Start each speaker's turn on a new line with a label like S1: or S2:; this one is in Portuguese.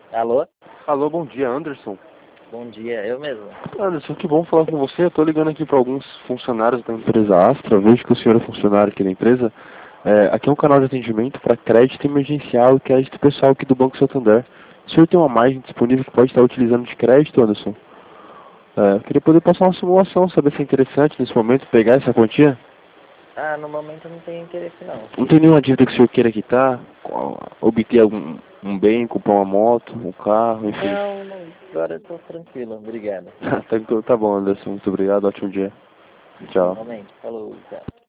S1: Alô?
S2: Alô, bom dia, Anderson.
S1: Bom dia, eu mesmo.
S2: Anderson, que bom falar com você. Eu tô ligando aqui para alguns funcionários da empresa Astra. Eu vejo que o senhor é funcionário aqui da empresa. Aqui é um canal de atendimento para crédito emergencial e crédito pessoal aqui do Banco Santander. O senhor tem uma margem disponível que pode estar utilizando de crédito, Anderson? Eu queria poder passar uma simulação, saber se é interessante nesse momento pegar essa quantia.
S1: Ah, no momento eu não tenho interesse não.
S2: Não tem nenhuma dívida que o senhor queira quitar? Obter um bem, comprar uma moto, um carro, enfim.
S1: Não, agora eu tô tranquilo, obrigado.
S2: Tá bom, Anderson. Muito obrigado. Ótimo dia. Tchau.
S1: Igualmente, falou, tchau.